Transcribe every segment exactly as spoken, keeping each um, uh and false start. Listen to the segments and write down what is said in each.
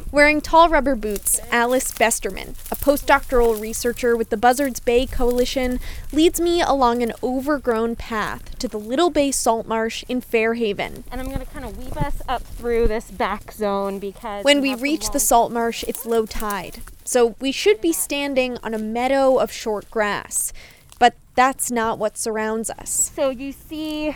Wearing tall rubber boots, Alice Besterman, a postdoctoral researcher with the Buzzards Bay Coalition, leads me along an overgrown path to the Little Bay Salt Marsh in Fairhaven. And I'm going to kind of weave us up through this back zone because... When we reach the salt marsh, it's low tide, so we should be standing on a meadow of short grass. But that's not what surrounds us. So you see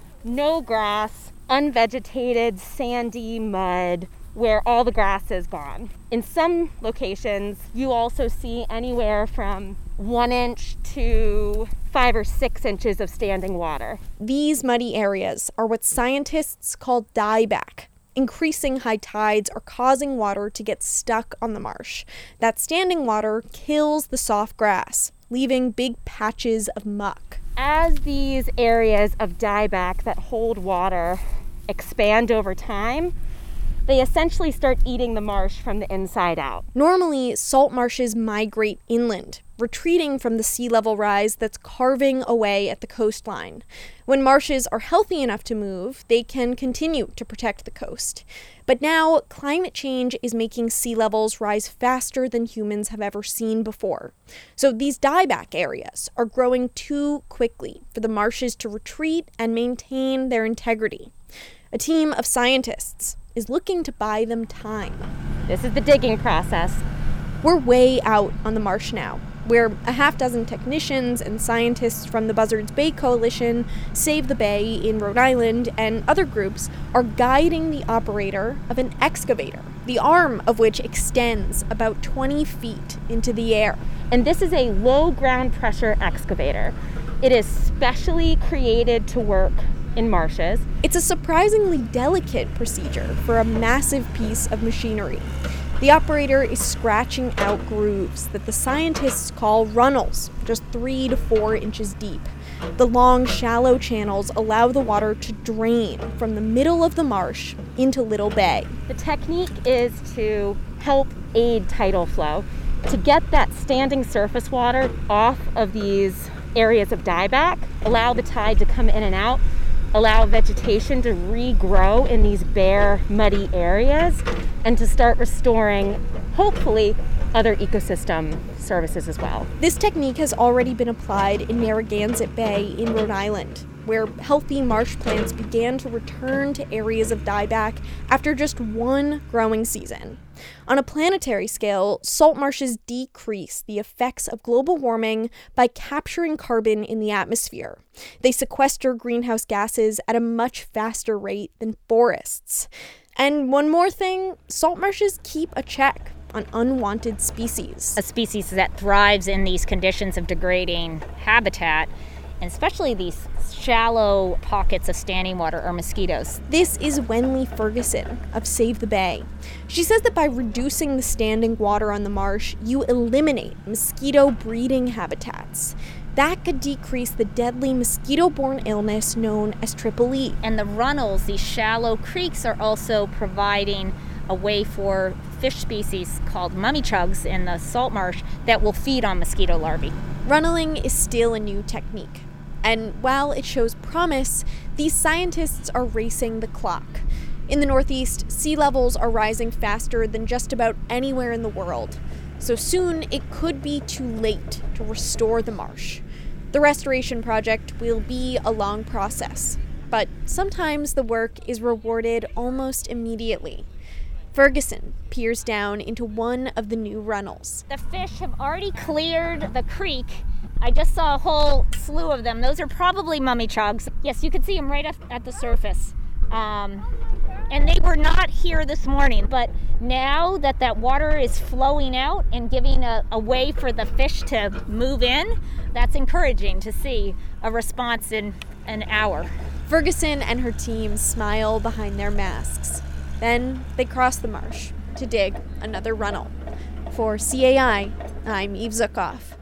no grass, unvegetated, sandy mud, where all the grass is gone. In some locations, you also see anywhere from one inch to five or six inches of standing water. These muddy areas are what scientists call dieback. Increasing high tides are causing water to get stuck on the marsh. That standing water kills the soft grass, leaving big patches of muck. As these areas of dieback that hold water expand over time, they essentially start eating the marsh from the inside out. Normally, salt marshes migrate inland, retreating from the sea level rise that's carving away at the coastline. When marshes are healthy enough to move, they can continue to protect the coast. But now, climate change is making sea levels rise faster than humans have ever seen before. So these dieback areas are growing too quickly for the marshes to retreat and maintain their integrity. A team of scientists is looking to buy them time. This is the digging process. We're way out on the marsh now, where a half dozen technicians and scientists from the Buzzards Bay Coalition, Save the Bay in Rhode Island, and other groups are guiding the operator of an excavator, the arm of which extends about twenty feet into the air. And this is a low ground pressure excavator. It is specially created to work in marshes. It's a surprisingly delicate procedure for a massive piece of machinery. The operator is scratching out grooves that the scientists call runnels, just three to four inches deep. The long, shallow channels allow the water to drain from the middle of the marsh into Little Bay. The technique is to help aid tidal flow, to get that standing surface water off of these areas of dieback, allow the tide to come in and out, allow vegetation to regrow in these bare, muddy areas, and to start restoring, hopefully, other ecosystem services as well. This technique has already been applied in Narragansett Bay in Rhode Island, where healthy marsh plants began to return to areas of dieback after just one growing season. On a planetary scale, salt marshes decrease the effects of global warming by capturing carbon in the atmosphere. They sequester greenhouse gases at a much faster rate than forests. And one more thing, salt marshes keep a check on unwanted species. A species that thrives in these conditions of degrading habitat, and especially these shallow pockets of standing water, are mosquitoes. This is Wenley Ferguson of Save the Bay. She says that by reducing the standing water on the marsh, you eliminate mosquito breeding habitats. That could decrease the deadly mosquito-borne illness known as Triple E. And the runnels, these shallow creeks, are also providing a way for fish species called mummichugs in the salt marsh that will feed on mosquito larvae. Runneling is still a new technique. And while it shows promise, these scientists are racing the clock. In the Northeast, sea levels are rising faster than just about anywhere in the world. So soon, it could be too late to restore the marsh. The restoration project will be a long process, but sometimes the work is rewarded almost immediately. Ferguson peers down into one of the new runnels. The fish have already cleared the creek. I just saw a whole slew of them. Those are probably mummichugs. Yes, you can see them right at the surface. Um, and they were not here this morning, but now that that water is flowing out and giving a, a way for the fish to move in, that's encouraging to see a response in an hour. Ferguson and her team smile behind their masks. Then they cross the marsh to dig another runnel. For C A I, I'm Eve Zukoff.